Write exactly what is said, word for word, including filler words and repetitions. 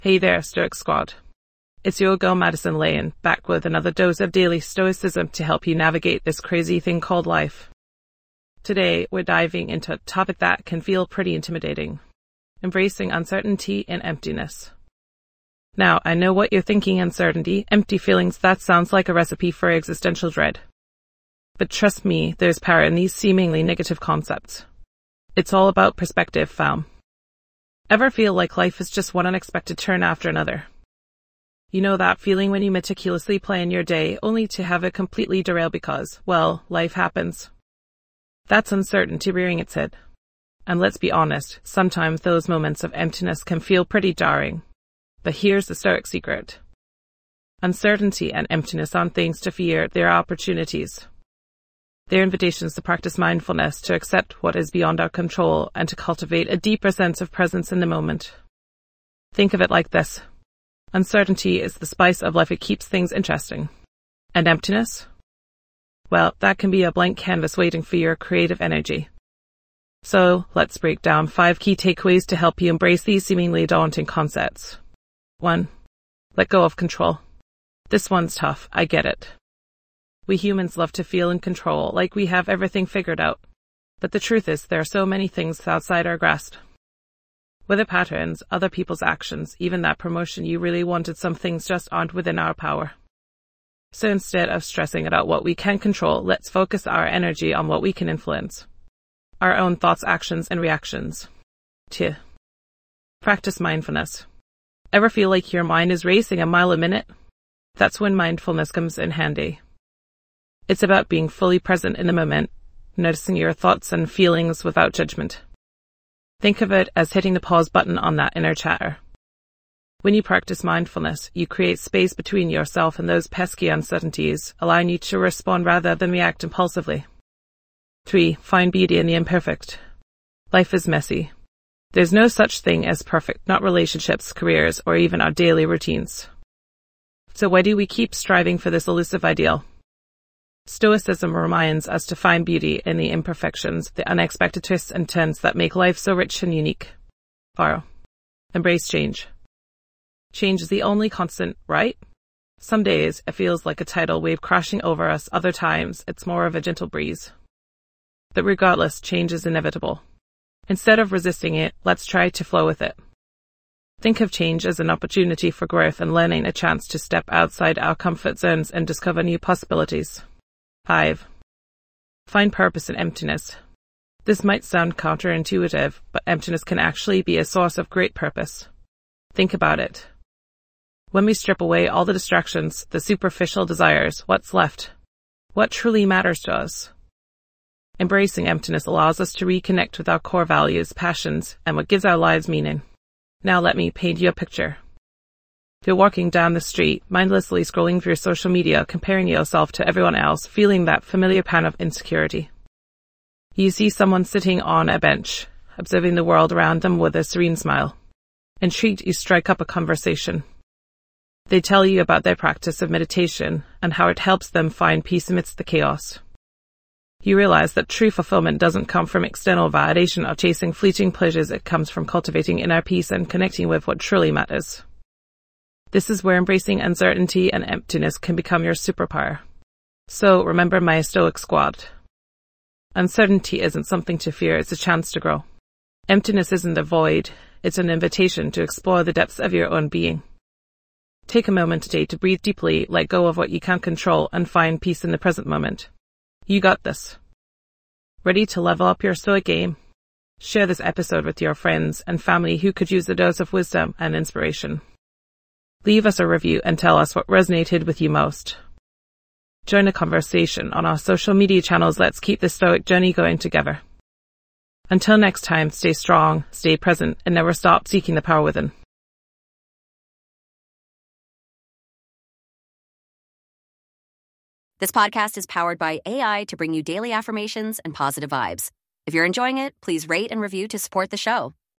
Hey there, Stoic Squad. It's your girl Madison Lane, back with another dose of daily stoicism to help you navigate this crazy thing called life. Today, we're diving into a topic that can feel pretty intimidating: embracing uncertainty and emptiness. Now, I know what you're thinking: uncertainty, empty feelings, that sounds like a recipe for existential dread. But trust me, there's power in these seemingly negative concepts. It's all about perspective, fam. Ever feel like life is just one unexpected turn after another? You know that feeling when you meticulously plan your day only to have it completely derail because, well, life happens. That's uncertainty rearing its head. And let's be honest, sometimes those moments of emptiness can feel pretty jarring. But here's the Stoic secret. Uncertainty and emptiness aren't things to fear, they're opportunities. They're invitations to practice mindfulness, to accept what is beyond our control, and to cultivate a deeper sense of presence in the moment. Think of it like this. Uncertainty is the spice of life. It keeps things interesting. And emptiness? Well, that can be a blank canvas waiting for your creative energy. So, let's break down five key takeaways to help you embrace these seemingly daunting concepts. One. Let go of control. This one's tough, I get it. We humans love to feel in control, like we have everything figured out. But the truth is, there are so many things outside our grasp. Weather patterns, other people's actions, even that promotion you really wanted, some things just aren't within our power. So instead of stressing about what we can control, let's focus our energy on what we can influence. Our own thoughts, actions, and reactions. Two. Practice mindfulness. Ever feel like your mind is racing a mile a minute? That's when mindfulness comes in handy. It's about being fully present in the moment, noticing your thoughts and feelings without judgment. Think of it as hitting the pause button on that inner chatter. When you practice mindfulness, you create space between yourself and those pesky uncertainties, allowing you to respond rather than react impulsively. Three. Find beauty in the imperfect. Life is messy. There's no such thing as perfect, not relationships, careers, or even our daily routines. So why do we keep striving for this elusive ideal? Stoicism reminds us to find beauty in the imperfections, the unexpected twists and turns that make life so rich and unique. Four. Embrace change. Change is the only constant, right? Some days it feels like a tidal wave crashing over us, other times it's more of a gentle breeze. But regardless, change is inevitable. Instead of resisting it, let's try to flow with it. Think of change as an opportunity for growth and learning, a chance to step outside our comfort zones and discover new possibilities. Five. Find purpose in emptiness. This might sound counterintuitive, but emptiness can actually be a source of great purpose. Think about it. When we strip away all the distractions, the superficial desires, what's left? What truly matters to us? Embracing emptiness allows us to reconnect with our core values, passions, and what gives our lives meaning. Now let me paint you a picture. You're walking down the street, mindlessly scrolling through social media, comparing yourself to everyone else, feeling that familiar pang of insecurity. You see someone sitting on a bench, observing the world around them with a serene smile. Intrigued, you strike up a conversation. They tell you about their practice of meditation and how it helps them find peace amidst the chaos. You realize that true fulfillment doesn't come from external validation or chasing fleeting pleasures. It comes from cultivating inner peace and connecting with what truly matters. This is where embracing uncertainty and emptiness can become your superpower. So remember, my Stoic Squad. Uncertainty isn't something to fear, it's a chance to grow. Emptiness isn't a void, it's an invitation to explore the depths of your own being. Take a moment today to breathe deeply, let go of what you can't control, and find peace in the present moment. You got this. Ready to level up your Stoic game? Share this episode with your friends and family who could use a dose of wisdom and inspiration. Leave us a review and tell us what resonated with you most. Join the conversation on our social media channels. Let's keep the Stoic journey going together. Until next time, stay strong, stay present, and never stop seeking the power within. This podcast is powered by A I to bring you daily affirmations and positive vibes. If you're enjoying it, please rate and review to support the show.